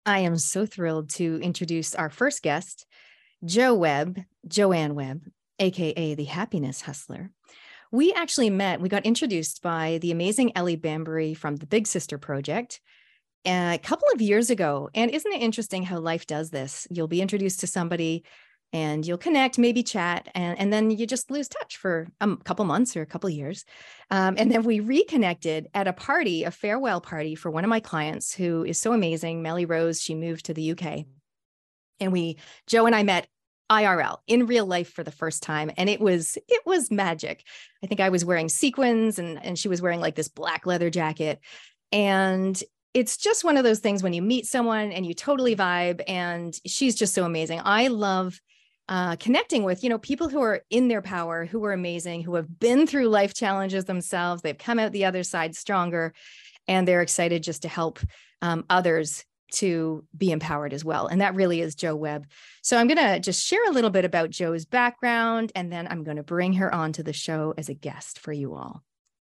I am so thrilled to introduce our first guest, Joanne Webb, AKA the Happiness Hustler. We actually met, we got introduced by the amazing Ellie Bambury from the Big Sister Project a couple of years ago. And isn't it interesting how life does this? You'll be introduced to somebody and you'll connect, maybe chat, and then you just lose touch for a couple months or a couple years. And then we reconnected at a party, a farewell party for one of my clients who is so amazing, Melly Rose. She moved to the UK. And Joe and I met IRL in real life for the first time. And it was magic. I think I was wearing sequins and she was wearing like this black leather jacket. And it's just one of those things when you meet someone and you totally vibe, and she's just so amazing. I love connecting with, people who are in their power, who are amazing, who have been through life challenges themselves. They've come out the other side stronger, and they're excited just to help others to be empowered as well. And that really is Jo Webb. So I'm going to just share a little bit about Jo's background, and then I'm going to bring her on to the show as a guest for you all.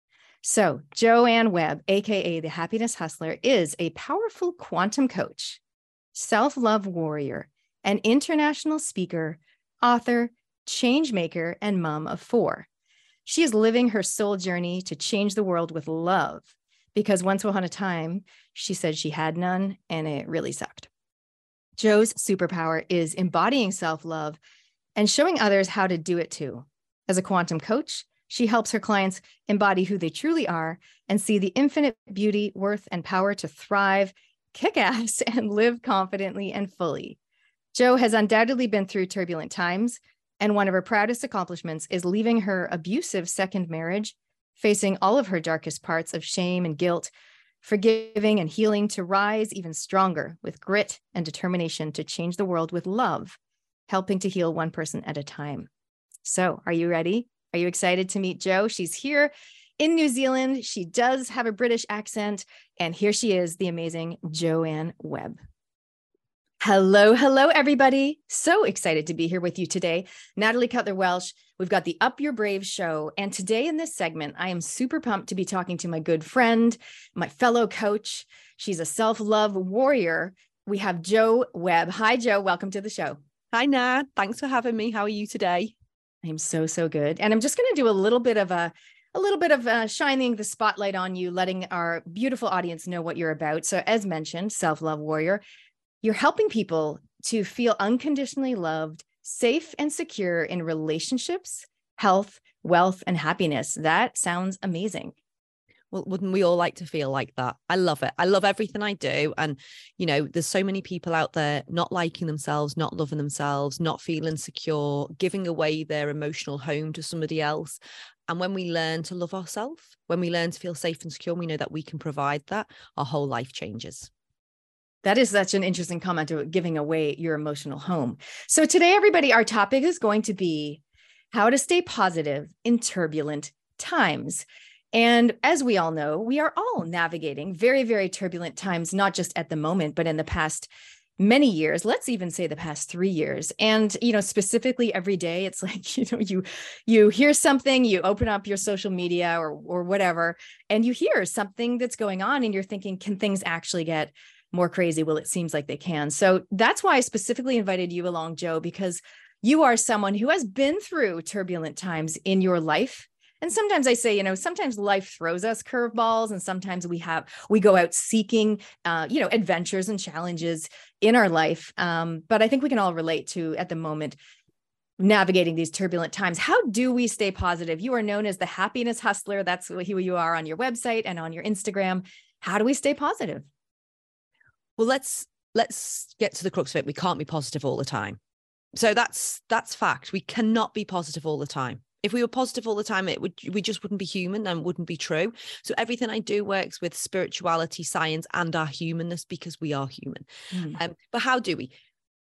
So Joanne Webb, AKA the Happiness Hustler, is a powerful quantum coach, self-love warrior, an international speaker, author, change maker, and mom of 4. She is living her soul journey to change the world with love, because once upon a time, she said she had none, and it really sucked. Jo's superpower is embodying self-love and showing others how to do it too. As a quantum coach, she helps her clients embody who they truly are and see the infinite beauty, worth, and power to thrive, kick ass, and live confidently and fully. Jo has undoubtedly been through turbulent times, and one of her proudest accomplishments is leaving her abusive second marriage, facing all of her darkest parts of shame and guilt, forgiving and healing to rise even stronger with grit and determination to change the world with love, helping to heal one person at a time. So, are you ready? Are you excited to meet Jo? She's here in New Zealand. She does have a British accent, and here she is, the amazing Joanne Webb. Hello, everybody. So excited to be here with you today. Natalie Cutler-Welsh, we've got the Up Your Brave show. And today in this segment, I am super pumped to be talking to my good friend, my fellow coach. She's a self-love warrior. We have Jo Webb. Hi, Jo. Welcome to the show. Hi, Nat. Thanks for having me. How are you today? I'm so good. And I'm just going to do a little bit of shining the spotlight on you, letting our beautiful audience know what you're about. So as mentioned, self-love warrior. You're helping people to feel unconditionally loved, safe, and secure in relationships, health, wealth, and happiness. That sounds amazing. Well, wouldn't we all like to feel like that? I love it. I love everything I do. And, there's so many people out there not liking themselves, not loving themselves, not feeling secure, giving away their emotional home to somebody else. And when we learn to love ourselves, when we learn to feel safe and secure, we know that we can provide that, our whole life changes. That is such an interesting comment to giving away your emotional home. So today, everybody, our topic is going to be how to stay positive in turbulent times. And as we all know, we are all navigating very, very turbulent times, not just at the moment, but in the past many years, let's even say the past 3 years. And, specifically every day, it's like, you hear something, you open up your social media or whatever, and you hear something that's going on and you're thinking, can things actually get more crazy? Well, it seems like they can. So that's why I specifically invited you along, Jo, because you are someone who has been through turbulent times in your life. And sometimes I say, sometimes life throws us curveballs, and sometimes we go out seeking, adventures and challenges in our life. But I think we can all relate to, at the moment, navigating these turbulent times. How do we stay positive? You are known as the Happiness Hustler. That's who you are on your website and on your Instagram. How do we stay positive? Well, let's get to the crux of it. We can't be positive all the time. So that's fact. We cannot be positive all the time. If we were positive all the time, we just wouldn't be human and wouldn't be true. So everything I do works with spirituality, science, and our humanness, because we are human. But how do we?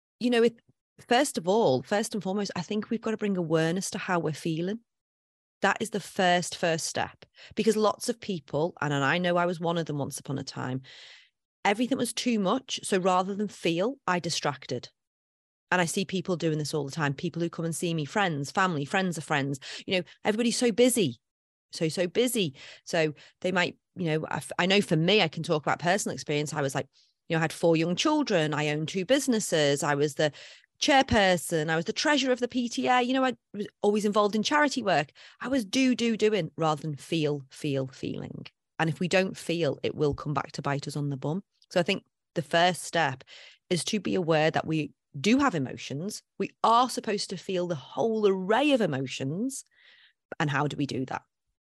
First and foremost, I think we've got to bring awareness to how we're feeling. That is the first step, because lots of people, and I know I was one of them once upon a time, everything was too much. So rather than feel, I distracted. And I see people doing this all the time. People who come and see me, friends, family, friends of friends, everybody's so busy, so busy. So they might, I know for me, I can talk about personal experience. I was like, I had 4 young children. I owned 2 businesses. I was the chairperson. I was the treasurer of the PTA. I was always involved in charity work. I was doing rather than feeling. And if we don't feel, it will come back to bite us on the bum. So I think the first step is to be aware that we do have emotions. We are supposed to feel the whole array of emotions. And how do we do that?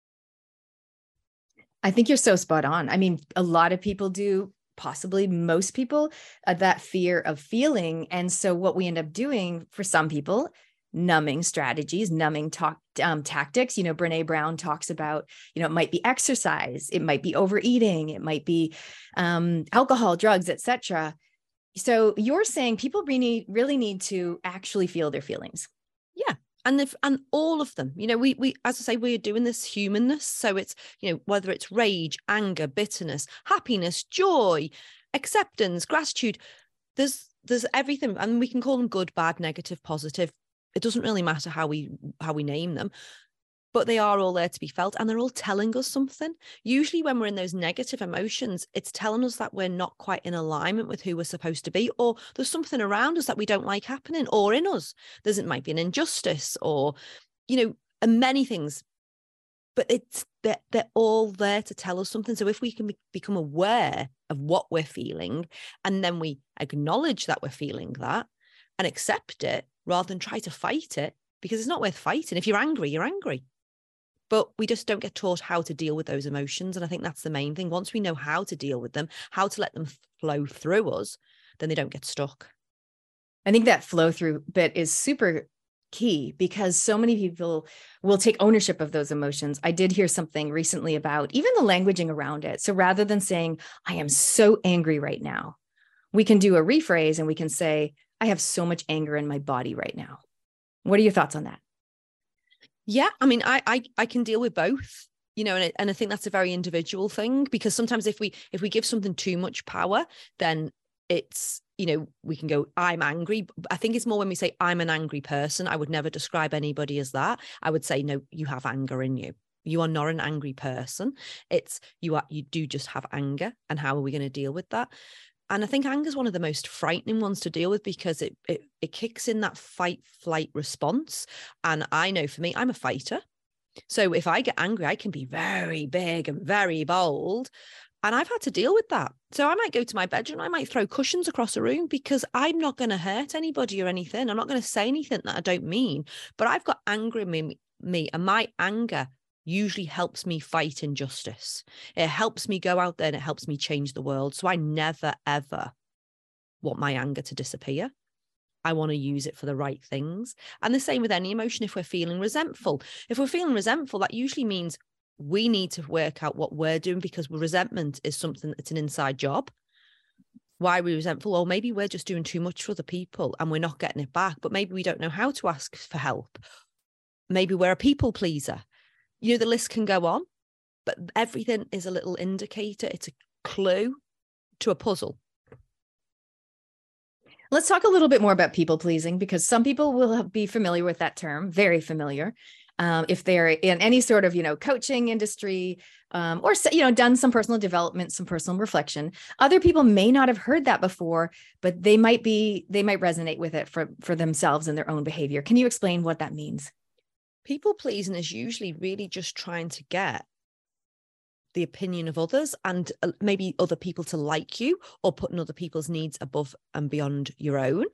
I think you're so spot on. I mean, a lot of people do, possibly most people, that fear of feeling. And so what we end up doing for some people, numbing strategies, numbing tactics. Brene Brown talks about, it might be exercise, it might be overeating, it might be alcohol, drugs, etc. So you're saying people really need to actually feel their feelings. Yeah. And all of them, we, as I say, we're doing this humanness. So it's, whether it's rage, anger, bitterness, happiness, joy, acceptance, gratitude, there's everything. And we can call them good, bad, negative, positive. It doesn't really matter how we name them, but they are all there to be felt, and they're all telling us something. Usually when we're in those negative emotions, it's telling us that we're not quite in alignment with who we're supposed to be, or there's something around us that we don't like happening, or in us. It might be an injustice, or, and many things, but they're all there to tell us something. So if we can become aware of what we're feeling, and then we acknowledge that we're feeling that and accept it, rather than try to fight it, because it's not worth fighting. If you're angry, you're angry. But we just don't get taught how to deal with those emotions. And I think that's the main thing. Once we know how to deal with them, how to let them flow through us, then they don't get stuck. I think that flow through bit is super key, because so many people will take ownership of those emotions. I did hear something recently about even the languaging around it. So rather than saying, I am so angry right now, we can do a rephrase and we can say, I have so much anger in my body right now. What are your thoughts on that? Yeah, I mean, I can deal with both, and I think that's a very individual thing, because sometimes if we give something too much power, then it's, we can go, I'm angry. I think it's more when we say I'm an angry person. I would never describe anybody as that. I would say, no, you have anger in you. You are not an angry person. It's you do just have anger. And how are we going to deal with that? And I think anger is one of the most frightening ones to deal with, because it kicks in that fight flight response. And I know for me, I'm a fighter. So if I get angry, I can be very big and very bold. And I've had to deal with that. So I might go to my bedroom, I might throw cushions across a room, because I'm not going to hurt anybody or anything. I'm not going to say anything that I don't mean, but I've got anger in me, and my anger usually helps me fight injustice. It helps me go out there and it helps me change the world. So I never, ever want my anger to disappear. I want to use it for the right things. And the same with any emotion. If we're feeling resentful, that usually means we need to work out what we're doing, because resentment is something that's an inside job. Why are we resentful? Or maybe we're just doing too much for other people and we're not getting it back, but maybe we don't know how to ask for help. Maybe we're a people pleaser. The list can go on, but everything is a little indicator. It's a clue to a puzzle. Let's talk a little bit more about people pleasing, because some people will be familiar with that term, very familiar. If they're in any sort of, coaching industry, or, done some personal development, some personal reflection. Other people may not have heard that before, but they might resonate with it for themselves and their own behavior. Can you explain what that means? People pleasing is usually really just trying to get the opinion of others, and maybe other people to like you, or putting other people's needs above and beyond your own.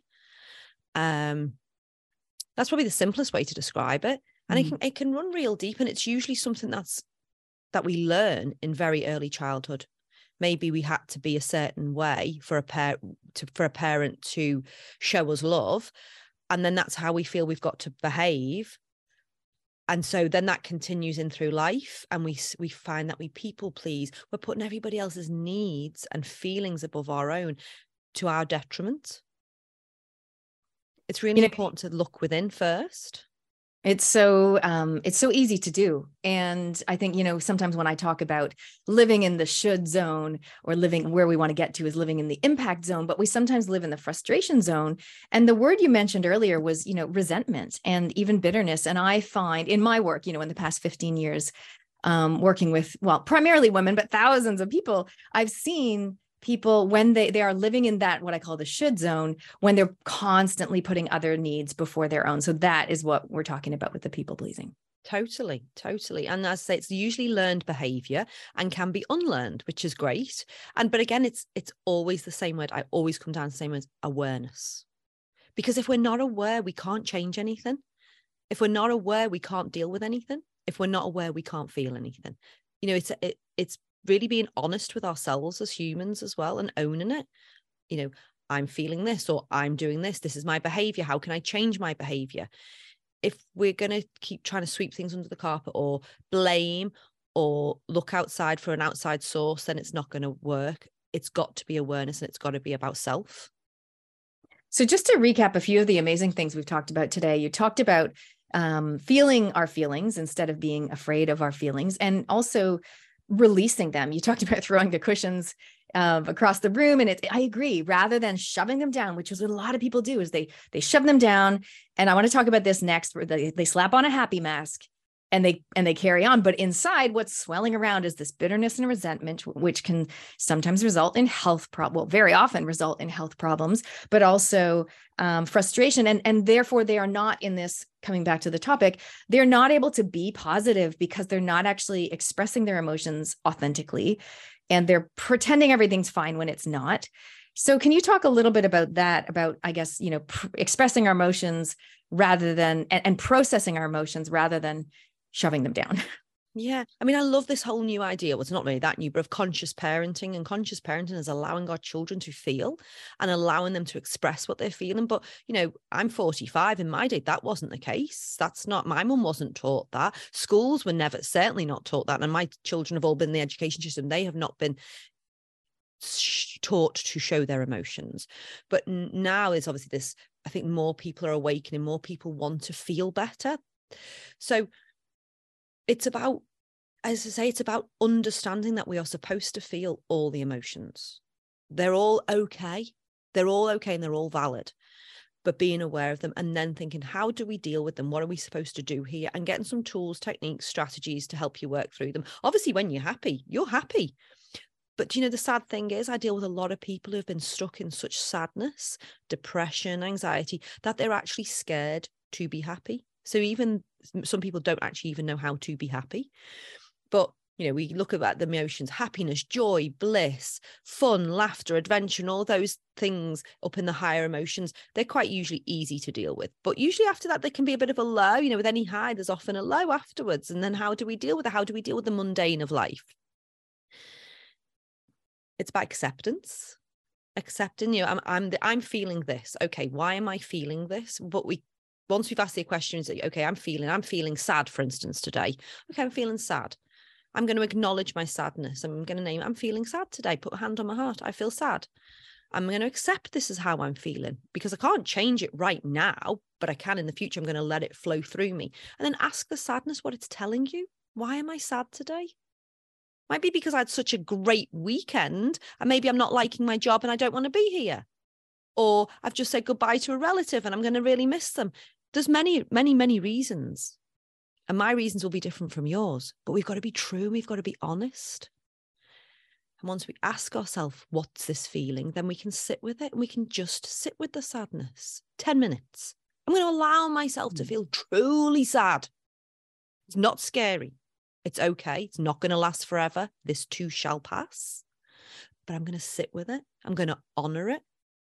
That's probably the simplest way to describe it. And it can run real deep, and it's usually something that we learn in very early childhood. Maybe we had to be a certain way for a parent to show us love, and then that's how we feel we've got to behave. And so then that continues in through life, and we find that we people please. We're putting everybody else's needs and feelings above our own, to our detriment. It's really important to look within first. It's so easy to do. And I think, sometimes when I talk about living in the should zone, or living where we want to get to is living in the impact zone, but we sometimes live in the frustration zone. And the word you mentioned earlier was, resentment and even bitterness. And I find in my work, in the past 15 years, working with, primarily women, but thousands of people, I've seen people when they are living in that, what I call the should zone, when they're constantly putting other needs before their own. So that is what we're talking about with the people pleasing. Totally. And as I say, it's usually learned behavior and can be unlearned, which is great. But again, it's always the same word. I always come down to the same as awareness. Because if we're not aware, we can't change anything. If we're not aware, we can't deal with anything. If we're not aware, we can't feel anything. It's really being honest with ourselves as humans as well, and owning it. I'm feeling this, or I'm doing this. This is my behavior. How can I change my behavior? If we're going to keep trying to sweep things under the carpet or blame or look outside for an outside source, then it's not going to work. It's got to be awareness, and it's got to be about self. So just to recap a few of the amazing things we've talked about today, you talked about feeling our feelings instead of being afraid of our feelings, and also releasing them. You talked about throwing the cushions across the room. And I agree, rather than shoving them down, which is what a lot of people do, is they shove them down. And I want to talk about this next, where they slap on a happy mask and they carry on. But inside, what's swelling around is this bitterness and resentment, which can sometimes result in very often result in health problems, but also frustration. And therefore they are not in this, coming back to the topic, they're not able to be positive because they're not actually expressing their emotions authentically. And they're pretending everything's fine when it's not. So can you talk a little bit about that, about, I guess, expressing our emotions rather than, and processing our emotions rather than shoving them down? Yeah. I mean, I love this whole new idea. Well, it's not really that new, but of conscious parenting. And conscious parenting is allowing our children to feel and allowing them to express what they're feeling. But, I'm 45. In my day, that wasn't the case. My mum wasn't taught that. Schools were certainly not taught that. And my children have all been in the education system. They have not been taught to show their emotions. But now there's obviously this, I think more people are awakening, more people want to feel better. So it's about, as I say, it's about understanding that we are supposed to feel all the emotions. They're all okay. They're all okay and they're all valid. But being aware of them and then thinking, how do we deal with them? What are we supposed to do here? And getting some tools, techniques, strategies to help you work through them. Obviously, when you're happy, you're happy. But the sad thing is, I deal with a lot of people who've been stuck in such sadness, depression, anxiety, that they're actually scared to be happy. So even some people don't actually even know how to be happy. But, we look at the emotions, happiness, joy, bliss, fun, laughter, adventure, and all those things up in the higher emotions. They're quite usually easy to deal with. But usually after that, there can be a bit of a low. With any high, there's often a low afterwards. And then how do we deal with it? How do we deal with the mundane of life? It's about acceptance. Accepting, I'm feeling this. Okay, why am I feeling this? But once we've asked the questions, okay, I'm feeling sad, for instance, today. Okay, I'm feeling sad. I'm going to acknowledge my sadness. I'm going to name, I'm feeling sad today. Put a hand on my heart. I feel sad. I'm going to accept this is how I'm feeling, because I can't change it right now, but I can in the future. I'm going to let it flow through me. And then ask the sadness what it's telling you. Why am I sad today? Might be because I had such a great weekend and maybe I'm not liking my job and I don't want to be here. Or I've just said goodbye to a relative and I'm going to really miss them. There's many, many, many reasons. And my reasons will be different from yours. But we've got to be true. We've got to be honest. And once we ask ourselves, what's this feeling? Then we can sit with it and we can just sit with the sadness. 10 minutes. I'm going to allow myself to feel truly sad. It's not scary. It's okay. It's not going to last forever. This too shall pass. But I'm going to sit with it. I'm going to honor it.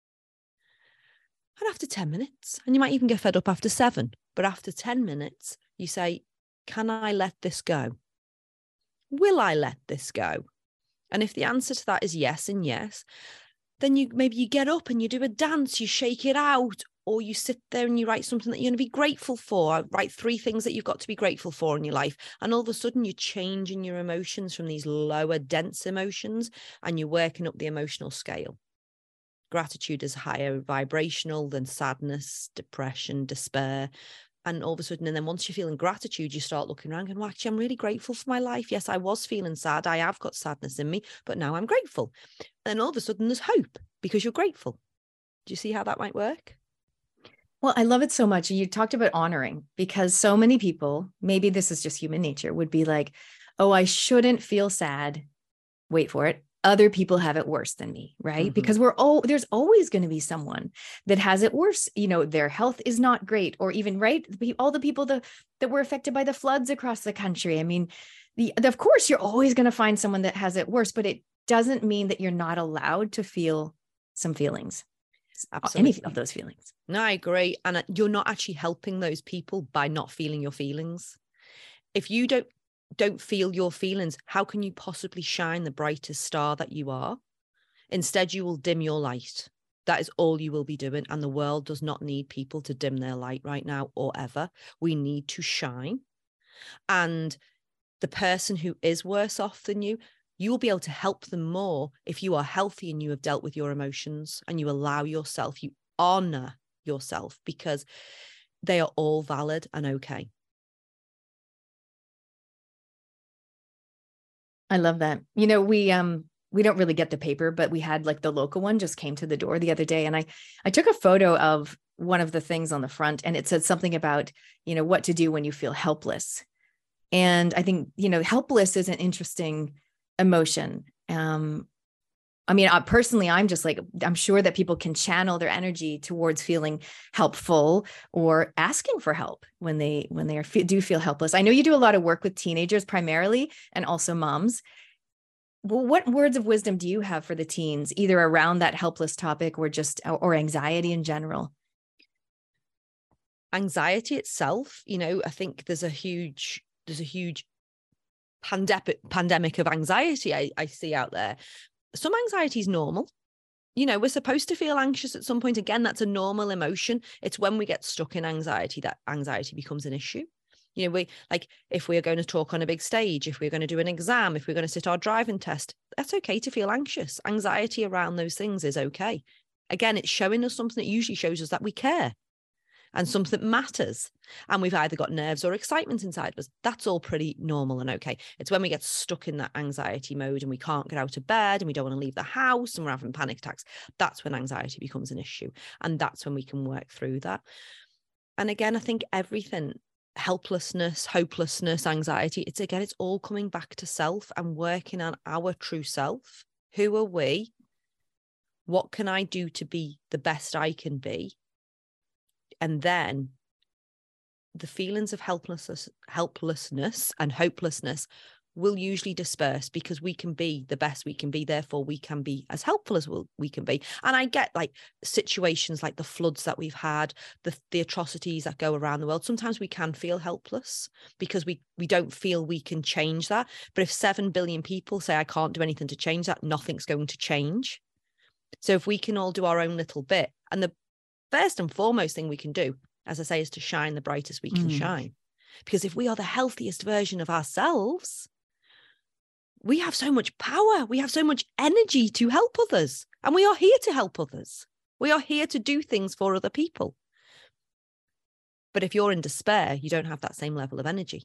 And after 10 minutes, and you might even get fed up after 7, but after 10 minutes, you say, can I let this go? Will I let this go? And if the answer to that is yes and yes, then maybe you get up and you do a dance, you shake it out, or you sit there and you write something that you're going to be grateful for. Write 3 things that you've got to be grateful for in your life. And all of a sudden you're changing your emotions from these lower, dense emotions, and you're working up the emotional scale. Gratitude is higher vibrational than sadness, depression, despair. And all of a sudden, and then once you're feeling gratitude, you start looking around and, well, actually, I'm really grateful for my life. Yes, I was feeling sad. I have got sadness in me, but now I'm grateful. And all of a sudden there's hope because you're grateful. Do you see how that might work? Well, I love it so much. You talked about honoring, because so many people, maybe this is just human nature, would be like, oh, I shouldn't feel sad. Wait for it. other people have it worse than me, right? Mm-hmm. Because there's always going to be someone that has it worse. Their health is not great, or even, right, all the people that were affected by the floods across the country. I mean, of course, you're always going to find someone that has it worse, but it doesn't mean that you're not allowed to feel some feelings. Absolutely. Any of those feelings. No, I agree. And you're not actually helping those people by not feeling your feelings. If you don't feel your feelings, how can you possibly shine the brightest star that you are? Instead, you will dim your light. That is all you will be doing. And the world does not need people to dim their light right now or ever. We need to shine. And the person who is worse off than you will be able to help them more if you are healthy and you have dealt with your emotions and you allow yourself, you honor yourself, because they are all valid and okay. I love that. We don't really get the paper, but we had, like, the local one just came to the door the other day, and I took a photo of one of the things on the front, and it said something about, what to do when you feel helpless. And I think, helpless is an interesting emotion. I mean, personally, I'm just like, I'm sure that people can channel their energy towards feeling helpful or asking for help when they do feel helpless. I know you do a lot of work with teenagers primarily, and also moms. Well, what words of wisdom do you have for the teens, either around that helpless topic or anxiety in general? Anxiety itself, I think there's a huge pandemic of anxiety I see out there. Some anxiety is normal. We're supposed to feel anxious at some point. Again, that's a normal emotion. It's when we get stuck in anxiety that anxiety becomes an issue. If we are going to talk on a big stage, if we're going to do an exam, if we're going to sit our driving test, that's okay to feel anxious. Anxiety around those things is okay. Again, it's showing us something that usually shows us that we care and something that matters. And we've either got nerves or excitement inside of us. That's all pretty normal and okay. It's when we get stuck in that anxiety mode and we can't get out of bed and we don't want to leave the house and we're having panic attacks. That's when anxiety becomes an issue. And that's when we can work through that. And again, I think everything, helplessness, hopelessness, anxiety, it's all coming back to self and working on our true self. Who are we? What can I do to be the best I can be? And then the feelings of helplessness and hopelessness will usually disperse, because we can be the best we can be. Therefore, we can be as helpful as we can be. And I get, like, situations like the floods that we've had, the atrocities that go around the world. Sometimes we can feel helpless because we don't feel we can change that. But if 7 billion people say, I can't do anything to change that, nothing's going to change. So if we can all do our own little bit, and the first and foremost thing we can do, as I say, is to shine the brightest we can shine. Because if we are the healthiest version of ourselves, we have so much power. We have so much energy to help others. And we are here to help others. We are here to do things for other people. But if you're in despair, you don't have that same level of energy.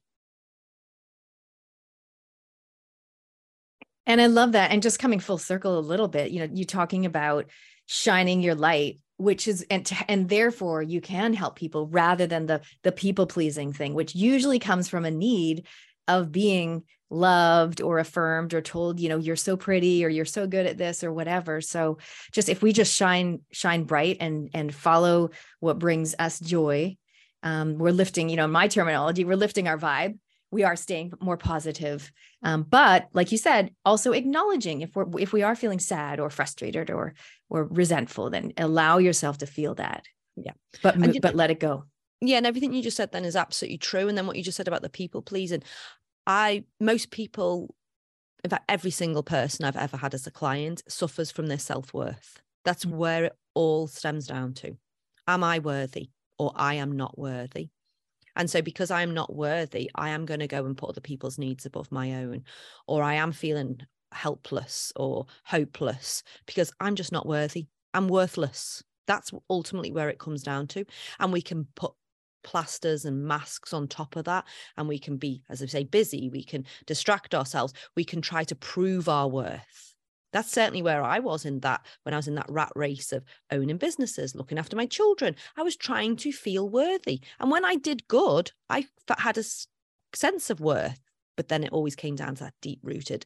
And I love that. And just coming full circle a little bit, you talking about shining your light, which is, and therefore you can help people rather than the people pleasing thing, which usually comes from a need of being loved or affirmed or told, you're so pretty or you're so good at this or whatever. So if we just shine bright and follow what brings us joy, we're lifting, in my terminology, we're lifting our vibe. We are staying more positive. But like you said, also acknowledging if we are feeling sad or frustrated or resentful, then allow yourself to feel that. Yeah. But let it go. Yeah. And everything you just said then is absolutely true. And then what you just said about the people pleasing, most people, in fact, every single person I've ever had as a client suffers from their self-worth. That's where it all stems down to. Am I worthy, or I am not worthy? And so because I am not worthy, I am going to go and put other people's needs above my own, or I am feeling helpless or hopeless because I'm just not worthy. I'm worthless. That's ultimately where it comes down to. And we can put plasters and masks on top of that. And we can be, as I say, busy. We can distract ourselves. We can try to prove our worth. That's certainly where I was when I was in that rat race of owning businesses, looking after my children. I was trying to feel worthy. And when I did good, I had a sense of worth. But then it always came down to that deep rooted,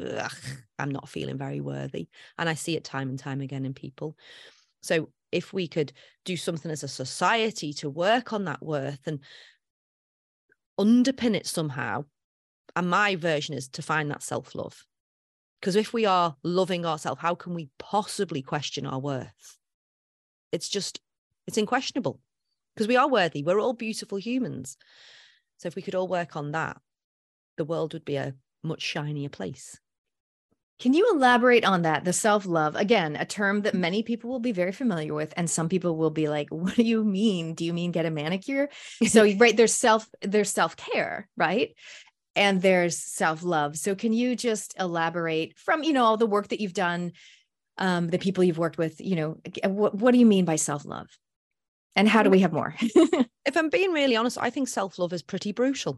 I'm not feeling very worthy. And I see it time and time again in people. So if we could do something as a society to work on that worth and underpin it somehow, and my version is to find that self-love. Because if we are loving ourselves, how can we possibly question our worth? It's unquestionable, because we are worthy. We're all beautiful humans. So if we could all work on that, the world would be a much shinier place. Can you elaborate on that? The self-love, again, a term that many people will be very familiar with. And some people will be like, what do you mean? Do you mean get a manicure? So, right, there's self-care, right? And there's self-love. So can you just elaborate from, all the work that you've done, the people you've worked with, what do you mean by self-love? And how do we have more? If I'm being really honest, I think self-love is pretty brutal.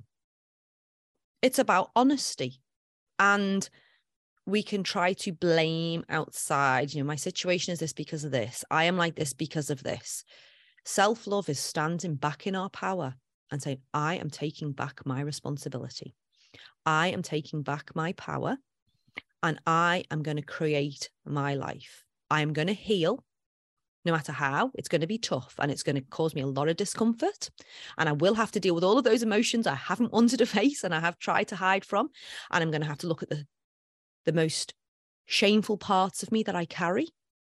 It's about honesty. And we can try to blame outside, my situation is this because of this. I am like this because of this. Self-love is standing back in our power and saying, I am taking back my responsibility. I am taking back my power, and I am going to create my life. I am going to heal, no matter how. It's going to be tough, and it's going to cause me a lot of discomfort. And I will have to deal with all of those emotions I haven't wanted to face and I have tried to hide from. And I'm going to have to look at the most shameful parts of me that I carry,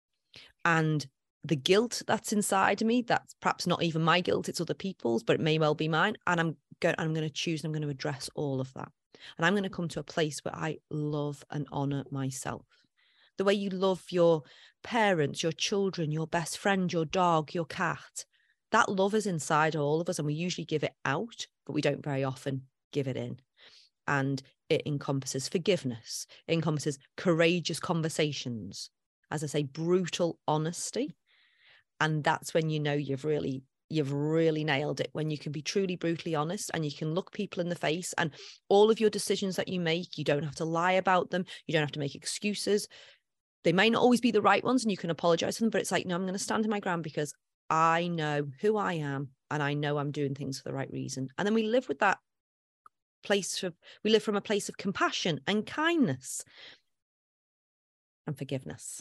and the guilt that's inside of me. That's perhaps not even my guilt, it's other people's, but it may well be mine. And I'm going to choose, and I'm going to address all of that. And I'm going to come to a place where I love and honor myself. The way you love your parents, your children, your best friend, your dog, your cat. That love is inside all of us, and we usually give it out, but we don't very often give it in. And it encompasses forgiveness. It encompasses courageous conversations. As I say, brutal honesty. And that's when you've really nailed it, when you can be truly brutally honest and you can look people in the face, and all of your decisions that you make, you don't have to lie about them. You don't have to make excuses. They may not always be the right ones, and you can apologize to them, but it's like, no, I'm going to stand in my ground because I know who I am, and I know I'm doing things for the right reason. And then we live with that we live from a place of compassion and kindness and forgiveness.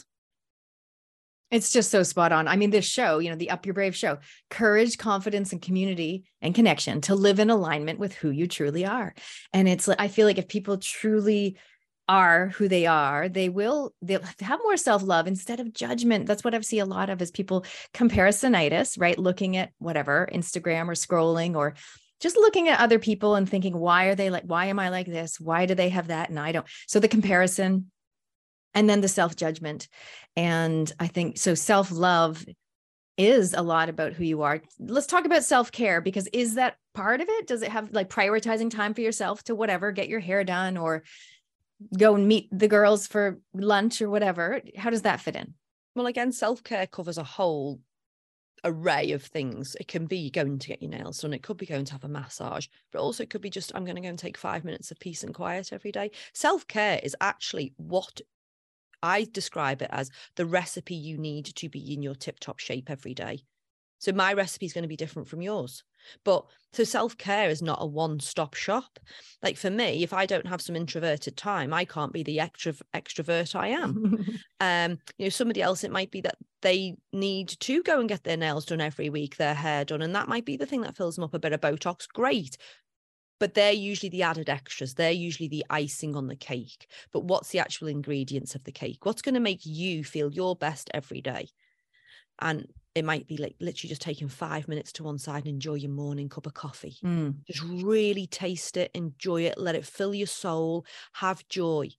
It's just so spot on. I mean, this show, the Up Your Brave show, courage, confidence, and community and connection to live in alignment with who you truly are. And it's like, I feel like if people truly are who they are, they'll have more self-love instead of judgment. That's what I've seen a lot of, is people comparisonitis, right? Looking at whatever, Instagram or scrolling, or just looking at other people and thinking, why am I like this? Why do they have that? And I don't. So the comparison, and then the self-judgment. And I think, so self-love is a lot about who you are. Let's talk about self-care, because is that part of it? Does it have like prioritizing time for yourself to whatever, get your hair done or go and meet the girls for lunch or whatever? How does that fit in? Well, again, self-care covers a whole array of things. It can be going to get your nails done. It could be going to have a massage, but also it could be just, I'm going to go and take 5 minutes of peace and quiet every day. Self-care is actually what I describe it as the recipe you need to be in your tip-top shape every day. So my recipe is going to be different from yours. But so self-care is not a one-stop shop. Like for me, if I don't have some introverted time, I can't be the extrovert I am. Somebody else, it might be that they need to go and get their nails done every week, their hair done, and that might be the thing that fills them up. A bit of Botox, great. But they're usually the added extras. They're usually the icing on the cake. But what's the actual ingredients of the cake? What's going to make you feel your best every day? And it might be like literally just taking 5 minutes to one side and enjoy your morning cup of coffee. Just really taste it, enjoy it, let it fill your soul, have joy.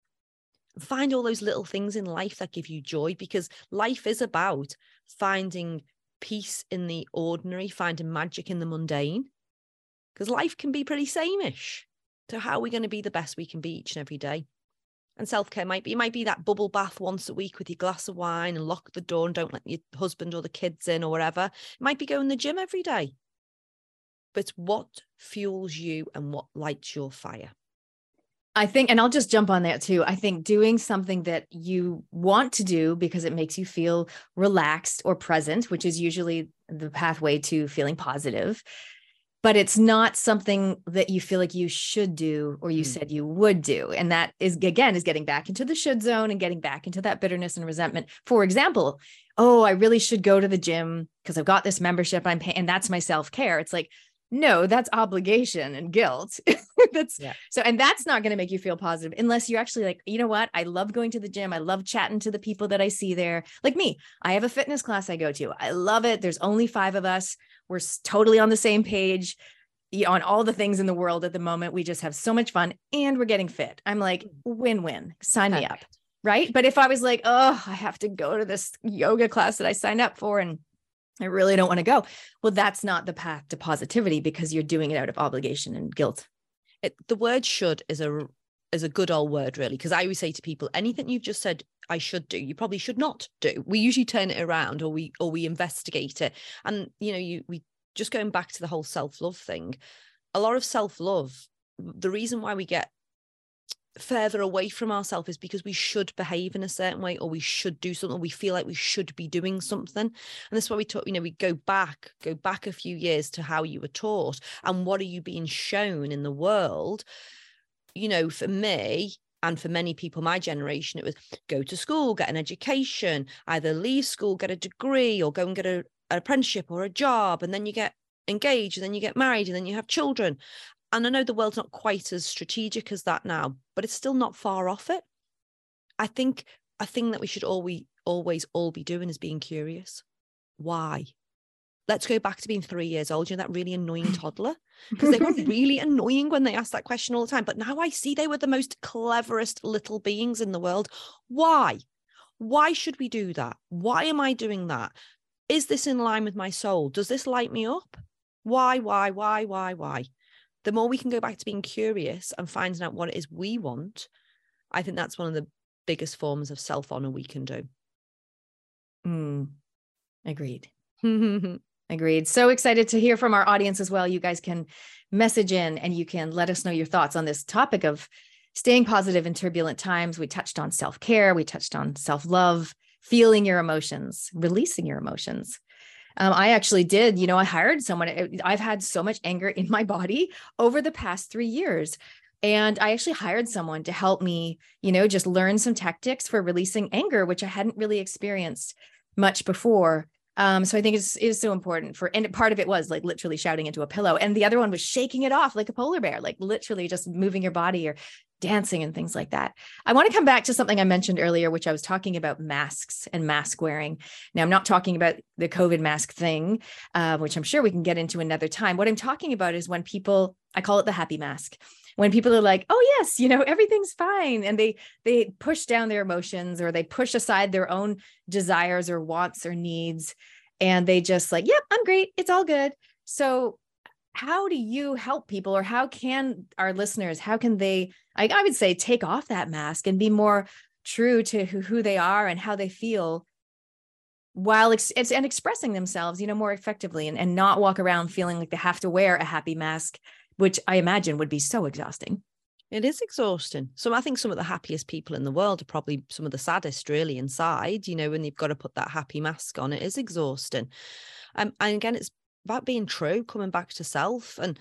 Find all those little things in life that give you joy, because life is about finding peace in the ordinary, finding magic in the mundane. Because life can be pretty same-ish. So how are we going to be the best we can be each and every day? And self-care might be that bubble bath once a week with your glass of wine and lock the door and don't let your husband or the kids in or whatever. It might be going to the gym every day. But it's what fuels you and what lights your fire. I think, and I'll just jump on that too. I think doing something that you want to do because it makes you feel relaxed or present, which is usually the pathway to feeling positive. but it's not something that you feel like you should do or you Mm. said you would do. And that is, again, is getting back into the should zone and getting back into that bitterness and resentment. For example, oh, I really should go to the gym because I've got this membership I'm paying, and that's my self-care. It's like, no, that's obligation and guilt. That's so, and that's not going to make you feel positive unless you're actually like, you know what? I love going to the gym. I love chatting to the people that I see there. Like me, I have a fitness class I go to. I love it. There's only 5 of us. We're totally on the same page on all the things in the world at the moment. We just have so much fun and we're getting fit. I'm like, win-win, sign me up. Right. But if I was like, oh, I have to go to this yoga class that I signed up for and I really don't want to go. Well, that's not the path to positivity because you're doing it out of obligation and guilt. The word should is a good old word, really, because I always say to people, anything you've just said I should do, you probably should not do. We usually turn it around or we investigate it. And, we just going back to the whole self-love thing, a lot of self-love, the reason why we get further away from ourselves is because we should behave in a certain way or we should do something. We feel like we should be doing something. And this is why we talk, we go back a few years to how you were taught and what are you being shown in the world. For me and for many people, my generation, it was go to school, get an education, either leave school, get a degree or go and get an apprenticeship or a job. And then you get engaged and then you get married and then you have children. And I know the world's not quite as strategic as that now, but it's still not far off it. I think a thing that we should always all be doing is being curious. Why? Let's go back to being 3 years old. That really annoying toddler, because they were really annoying when they asked that question all the time. But now I see they were the most cleverest little beings in the world. Why? Why should we do that? Why am I doing that? Is this in line with my soul? Does this light me up? Why? The more we can go back to being curious and finding out what it is we want, I think that's one of the biggest forms of self-honor we can do. Agreed. Agreed. So excited to hear from our audience as well. You guys can message in and you can let us know your thoughts on this topic of staying positive in turbulent times. We touched on self-care. We touched on self-love, feeling your emotions, releasing your emotions. I actually did, I hired someone. I've had so much anger in my body over the past 3 years. And I actually hired someone to help me, just learn some tactics for releasing anger, which I hadn't really experienced much before. So I think it is so important and part of it was like literally shouting into a pillow. And the other one was shaking it off like a polar bear, like literally just moving your body or dancing and things like that. I want to come back to something I mentioned earlier, which I was talking about masks and mask wearing. Now, I'm not talking about the COVID mask thing, which I'm sure we can get into another time. What I'm talking about is when people, I call it the happy mask. When people are like, oh yes, everything's fine. And they push down their emotions or they push aside their own desires or wants or needs. And they just like, yep, I'm great. It's all good. So how do you help people, or how can our listeners, how can they, I would say, take off that mask and be more true to who they are and how they feel while expressing themselves, more effectively and not walk around feeling like they have to wear a happy mask, which I imagine would be so exhausting. It is exhausting. So I think some of the happiest people in the world are probably some of the saddest really inside, when you've got to put that happy mask on. It is exhausting. And again, it's about being true, coming back to self and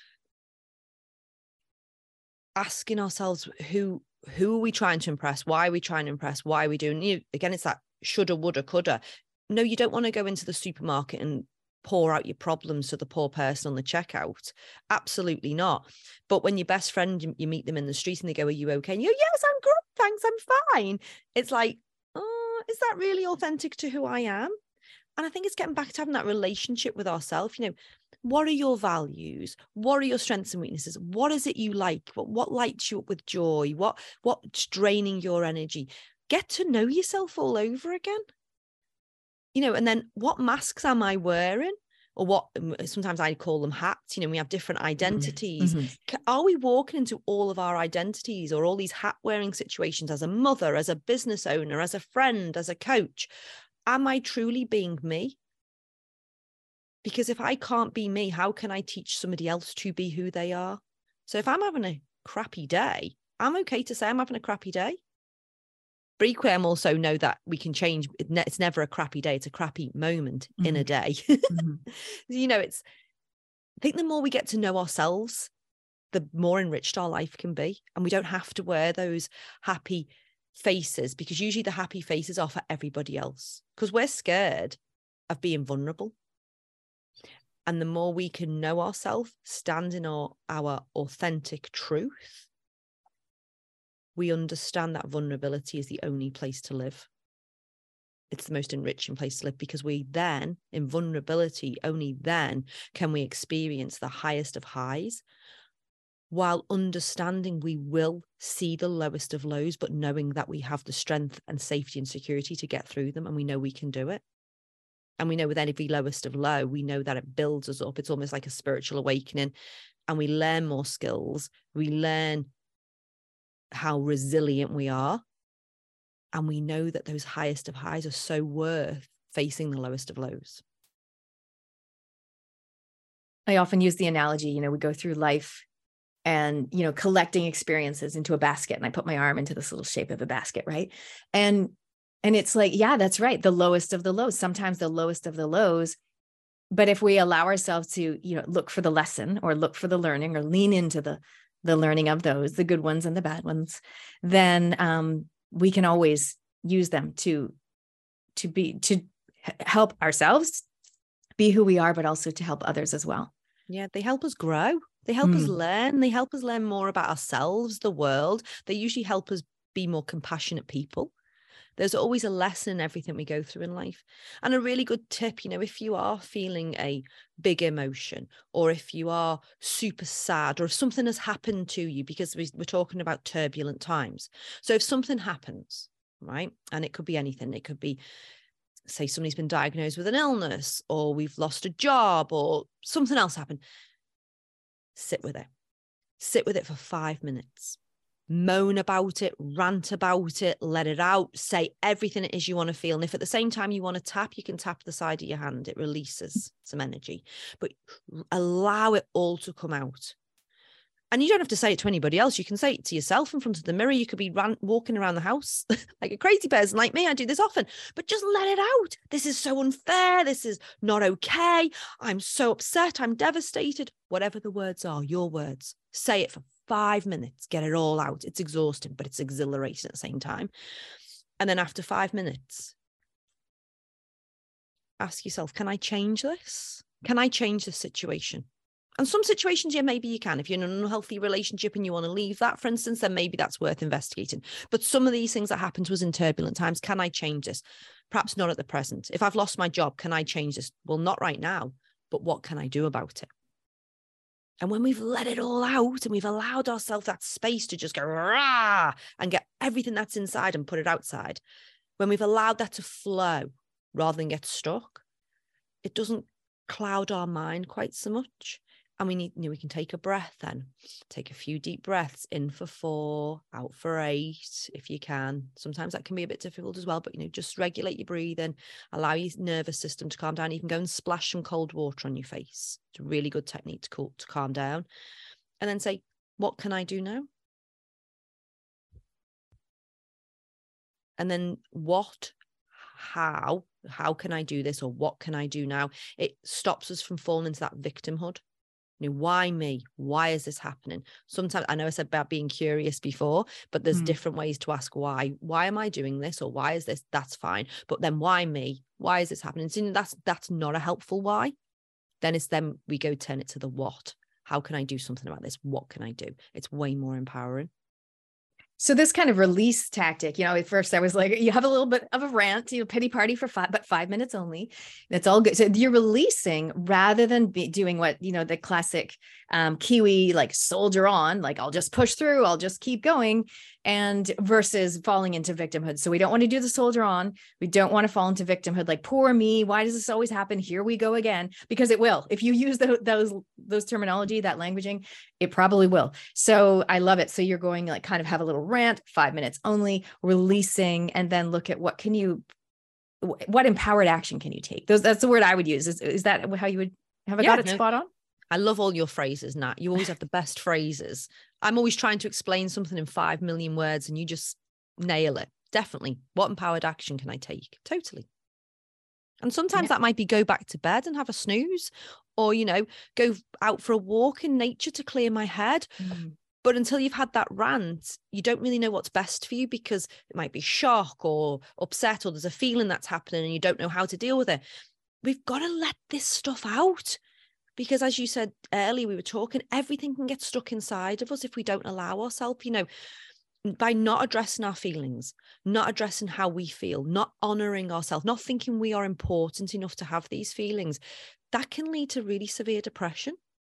asking ourselves who are we trying to impress? Why are we trying to impress? Why are we doing? Again, it's that shoulda, woulda, coulda. No, you don't want to go into the supermarket and pour out your problems to the poor person on the checkout. Absolutely not. But when your best friend, you meet them in the street and they go, are you okay? And you go, yes, I'm good. Thanks. I'm fine. It's like, oh, is that really authentic to who I am? And I think it's getting back to having that relationship with ourselves. What are your values? What are your strengths and weaknesses? What is it you like? What lights you up with joy? What's draining your energy? Get to know yourself all over again. And then what masks am I wearing? Or what, sometimes I call them hats. We have different identities. Mm-hmm. Are we walking into all of our identities or all these hat wearing situations as a mother, as a business owner, as a friend, as a coach? Am I truly being me? Because if I can't be me, how can I teach somebody else to be who they are? So if I'm having a crappy day, I'm okay to say I'm having a crappy day. But equally, I'm also know that we can change. It's never a crappy day. It's a crappy moment in a day. It's I think the more we get to know ourselves, the more enriched our life can be. And we don't have to wear those happy faces, because usually the happy faces are for everybody else, because we're scared of being vulnerable. And the more we can know ourselves, stand in our authentic truth, we understand that vulnerability is the only place to live. It's the most enriching place to live, because we then, in vulnerability, only then can we experience the highest of highs, while understanding we will see the lowest of lows, but knowing that we have the strength and safety and security to get through them. And we know we can do it. And we know with every lowest of low, we know that it builds us up. It's almost like a spiritual awakening. And we learn more skills. We learn how resilient we are. And we know that those highest of highs are so worth facing the lowest of lows. I often use the analogy, we go through life and, collecting experiences into a basket, and I put my arm into this little shape of a basket, right? And it's like, yeah, that's right. The lowest of the lows, sometimes the lowest of the lows. But if we allow ourselves to, look for the lesson, or look for the learning, or lean into the learning of those, the good ones and the bad ones, then we can always use them to help ourselves be who we are, but also to help others as well. Yeah, they help us grow. They help us learn. They help us learn more about ourselves, the world. They usually help us be more compassionate people. There's always a lesson in everything we go through in life. And a really good tip, if you are feeling a big emotion, or if you are super sad, or if something has happened to you, because we're talking about turbulent times. So if something happens, right, and it could be anything, it could be, say, somebody's been diagnosed with an illness, or we've lost a job, or something else happened, sit with it. Sit with it for 5 minutes. Moan about it, rant about it, let it out, say everything it is you want to feel. And if at the same time you want to tap, you can tap the side of your hand. It releases some energy, but allow it all to come out. And you don't have to say it to anybody else. You can say it to yourself in front of the mirror. You could be walking around the house like a crazy person like me. I do this often, but just let it out. This is so unfair. This is not okay. I'm so upset. I'm devastated. Whatever the words are, your words, say it for 5 minutes. Get it all out. It's exhausting, but it's exhilarating at the same time. And then after 5 minutes, ask yourself, can I change this? Can I change this situation? And some situations, yeah, maybe you can. If you're in an unhealthy relationship and you want to leave that, for instance, then maybe that's worth investigating. But some of these things that happened to us in turbulent times, can I change this? Perhaps not at the present. If I've lost my job, can I change this? Well, not right now, but what can I do about it? And when we've let it all out and we've allowed ourselves that space to just go rah and get everything that's inside and put it outside, when we've allowed that to flow rather than get stuck, it doesn't cloud our mind quite so much. And we can take a breath then. Take a few deep breaths, in for 4, out for 8, if you can. Sometimes that can be a bit difficult as well, but, just regulate your breathing, allow your nervous system to calm down. You can go and splash some cold water on your face. It's a really good technique to calm down. And then say, what can I do now? And then how can I do this? Or what can I do now? It stops us from falling into that victimhood. Why me? Why is this happening? Sometimes, I know I said about being curious before, but there's different ways to ask why. Why am I doing this? Or why is this? That's fine. But then why me? Why is this happening? So that's not a helpful why. Then we go turn it to the what. How can I do something about this? What can I do? It's way more empowering. So this kind of release tactic, at first I was like, you have a little bit of a rant, pity party for 5 minutes only. That's all good. So you're releasing rather than doing what, the classic Kiwi, like soldier on, like I'll just push through, I'll just keep going, and versus falling into victimhood. So we don't want to do the soldier on. We don't want to fall into victimhood. Like, poor me. Why does this always happen? Here we go again, because it will. If you use those terminology, that languaging, it probably will. So I love it. So you're going like kind of have a little rant, 5 minutes only, releasing, and then look at what empowered action can you take? That's the word I would use. Is that how you would have? I got it spot on? I love all your phrases, Nat. You always have the best phrases. I'm always trying to explain something in 5 million words and you just nail it. Definitely. What empowered action can I take? Totally. And sometimes that might be go back to bed and have a snooze, or, go out for a walk in nature to clear my head. But until you've had that rant, you don't really know what's best for you, because it might be shock or upset, or there's a feeling that's happening and you don't know how to deal with it. We've got to let this stuff out, because as you said earlier, we were talking, everything can get stuck inside of us if we don't allow ourselves, by not addressing our feelings, not addressing how we feel, not honoring ourselves, not thinking we are important enough to have these feelings. That can lead to really severe depression,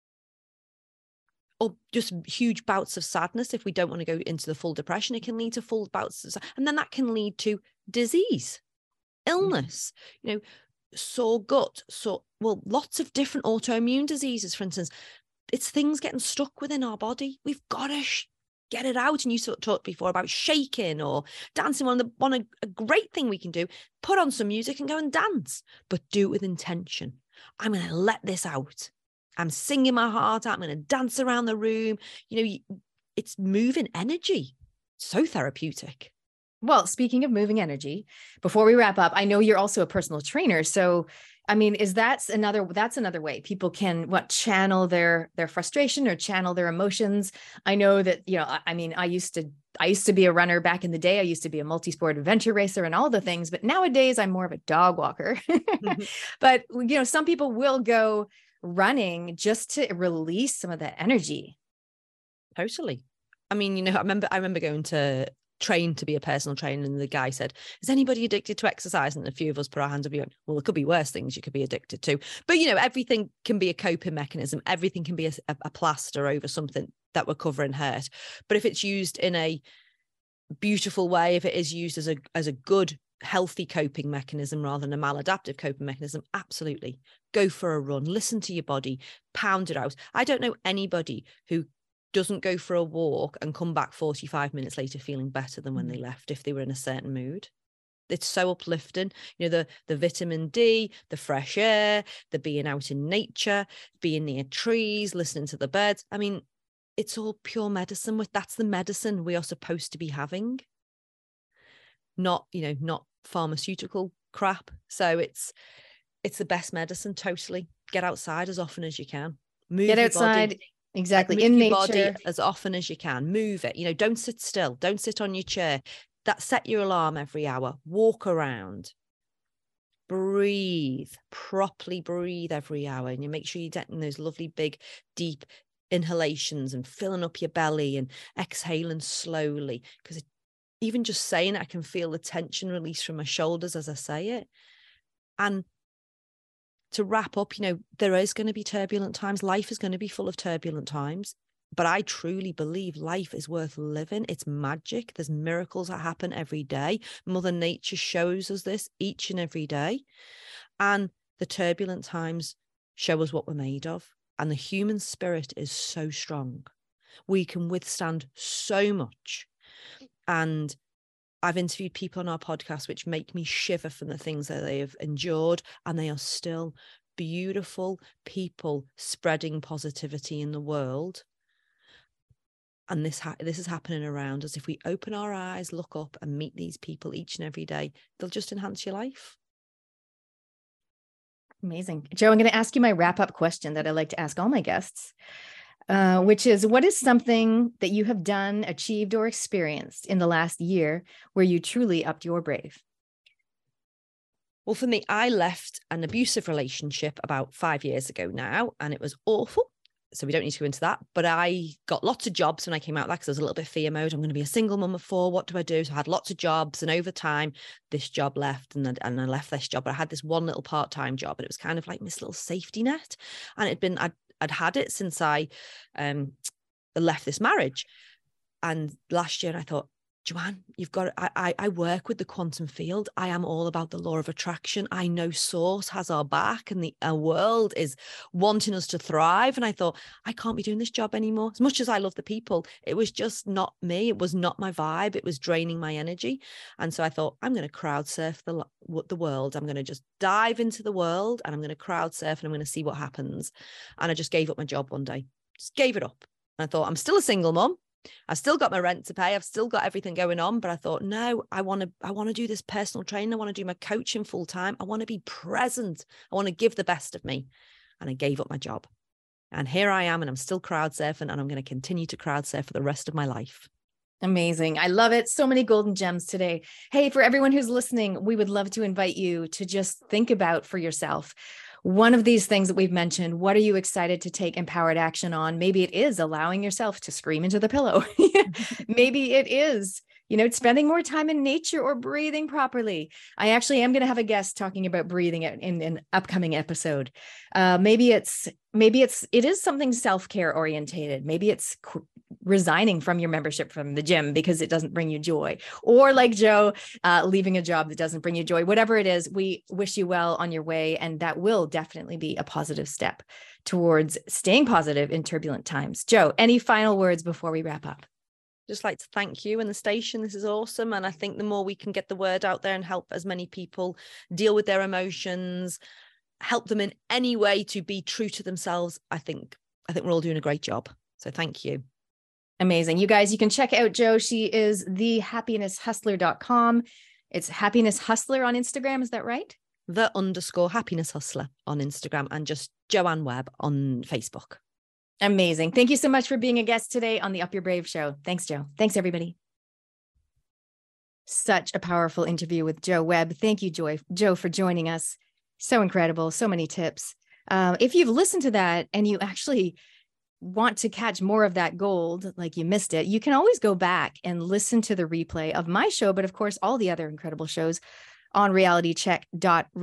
or just huge bouts of sadness. If we don't want to go into the full depression, it can lead to full bouts of, and then that can lead to disease, illness, sore gut, lots of different autoimmune diseases, for instance. It's things getting stuck within our body. We've got to get it out. And you sort of talked before about shaking or dancing. A great thing we can do, put on some music and go and dance, but do it with intention. I'm going to let this out. I'm singing my heart out. I'm going to dance around the room. It's moving energy. So therapeutic. Well, speaking of moving energy, before we wrap up, I know you're also a personal trainer. So, I mean, that's another way people can channel their frustration or channel their emotions. I know that, I used to be a runner back in the day. I used to be a multi-sport adventure racer and all the things, but nowadays I'm more of a dog walker. But, some people will go running just to release some of that energy. Totally. I mean, I remember going to train to be a personal trainer, and the guy said, is anybody addicted to exercise? And a few of us put our hands up and went, well, there could be worse things you could be addicted to. But everything can be a coping mechanism. Everything can be a plaster over something that we're covering hurt. But if it's used in a beautiful way, if it is used as a good healthy coping mechanism rather than a maladaptive coping mechanism, absolutely go for a run, listen to your body, pound it out. I don't know anybody who doesn't go for a walk and come back 45 minutes later feeling better than when they left, if they were in a certain mood. It's so uplifting. The vitamin D, the fresh air, the being out in nature, being near trees, listening to the birds. I mean, it's all pure medicine. That's the medicine we are supposed to be having, not pharmaceutical crap. So it's the best medicine. Totally. Get outside as often as you can. Get outside. Body. Exactly. Move in your nature. Body as often as you can. Move it. Don't sit still. Don't sit on your chair. Set your alarm every hour. Walk around. Breathe. Properly breathe every hour. And you make sure you're getting those lovely big deep inhalations and filling up your belly and exhaling slowly, because even just saying it, I can feel the tension release from my shoulders as I say it. And to wrap up, there is going to be turbulent times. Life is going to be full of turbulent times, but I truly believe life is worth living. It's magic. There's miracles that happen every day. Mother Nature shows us this each and every day. And the turbulent times show us what we're made of. And the human spirit is so strong. We can withstand so much. And I've interviewed people on our podcast which make me shiver from the things that they have endured, and they are still beautiful people spreading positivity in the world. And this is happening around us. If we open our eyes, look up and meet these people each and every day, they'll just enhance your life. Amazing. Jo, I'm going to ask you my wrap-up question that I like to ask all my guests. Which is, what is something that you have done, achieved, or experienced in the last year where you truly upped your brave? Well, for me, I left an abusive relationship about 5 years ago now, and it was awful. So we don't need to go into that. But I got lots of jobs when I came out of that, because I was a little bit fear mode. I'm going to be a single mum of 4. What do I do? So I had lots of jobs, and over time, this job left, and I left this job. But I had this one little part-time job, and it was kind of like this little safety net. And I'd had it since I left this marriage. And last year I thought, Joanne, you've got, I work with the quantum field. I am all about the law of attraction. I know Source has our back, and our world is wanting us to thrive. And I thought, I can't be doing this job anymore. As much as I love the people, it was just not me. It was not my vibe. It was draining my energy. And so I thought, I'm going to crowd surf the world. I'm going to just dive into the world, and I'm going to crowd surf, and I'm going to see what happens. And I just gave up my job one day, just gave it up. And I thought, I'm still a single mom. I've still got my rent to pay. I've still got everything going on. But I thought, no, I want to do this personal training. I want to do my coaching full time. I want to be present. I want to give the best of me. and I gave up my job. And here I am, and I'm still crowd surfing, and I'm going to continue to crowd surf for the rest of my life. Amazing. I love it. So many golden gems today. Hey, for everyone who's listening, we would love to invite you to just think about for yourself one of these things that we've mentioned. What are you excited to take empowered action on? Maybe it is allowing yourself to scream into the pillow. Maybe it is, spending more time in nature or breathing properly. I actually am going to have a guest talking about breathing in an upcoming episode. Maybe it is something self-care orientated. Maybe it's resigning from your membership from the gym because it doesn't bring you joy, or like Joe, leaving a job that doesn't bring you joy. Whatever it is, we wish you well on your way, and that will definitely be a positive step towards staying positive in turbulent times. Joe, any final words before we wrap up? Just like to thank you and the station. This is awesome. And I think the more we can get the word out there and help as many people deal with their emotions, help them in any way to be true to themselves, I think we're all doing a great job. So thank you. Amazing. You guys, you can check out Joe. She is thehappinesshustler.com. It's Happiness Hustler on Instagram. Is that right? _Happiness Hustler on Instagram, and just Joanne Webb on Facebook. Amazing. Thank you so much for being a guest today on the Up Your Brave show. Thanks, Joe. Thanks, everybody. Such a powerful interview with Joe Webb. Thank you, Joe, for joining us. So incredible. So many tips. If you've listened to that and you actually want to catch more of that gold, like you missed it, you can always go back and listen to the replay of my show, but of course, all the other incredible shows on realitycheck.radio.